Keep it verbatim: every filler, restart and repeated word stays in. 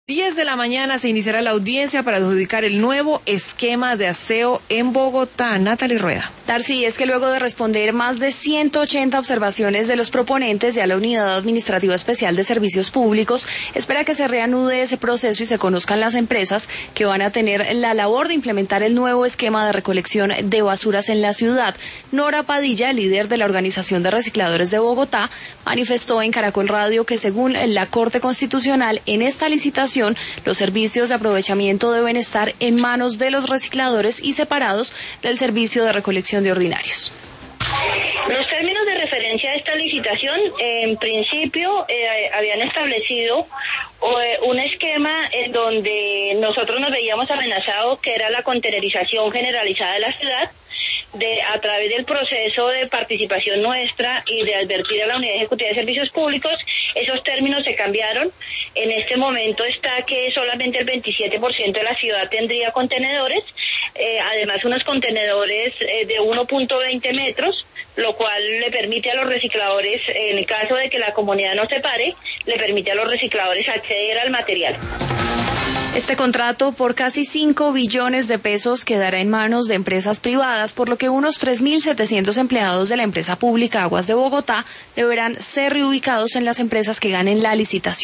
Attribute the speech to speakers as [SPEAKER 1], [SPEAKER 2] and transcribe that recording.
[SPEAKER 1] diez de la mañana se iniciará la audiencia para adjudicar el nuevo esquema de aseo en Bogotá. Natalie Rueda.
[SPEAKER 2] Darcy, es que luego de responder más de ciento ochenta observaciones de los proponentes, ya la Unidad Administrativa Especial de Servicios Públicos espera que se reanude ese proceso y se conozcan las empresas que van a tener la labor de implementar el nuevo esquema de recolección de basuras en la ciudad. Nora Padilla, líder de la Organización de Recicladores de Bogotá, manifestó en Caracol Radio que según la Corte Constitucional, en esta licitación los servicios de aprovechamiento deben estar en manos de los recicladores y separados del servicio de recolección de ordinarios.
[SPEAKER 3] Los términos de referencia de esta licitación, en principio, eh, habían establecido eh, un esquema en donde nosotros nos veíamos amenazados, que era la contenerización generalizada de la ciudad, de a través del proceso de participación nuestra y de advertir a la Unidad Ejecutiva de Servicios Públicos. Esos términos se cambiaron. En este momento está que solamente el veintisiete por ciento de la ciudad tendría contenedores, eh, además unos contenedores eh, de uno punto veinte metros, lo cual le permite a los recicladores, en el caso de que la comunidad no se pare, le permite a los recicladores acceder al material.
[SPEAKER 2] Este contrato por casi cinco billones de pesos quedará en manos de empresas privadas, por lo que unos tres mil setecientos empleados de la empresa pública Aguas de Bogotá deberán ser reubicados en las empresas que ganen la licitación.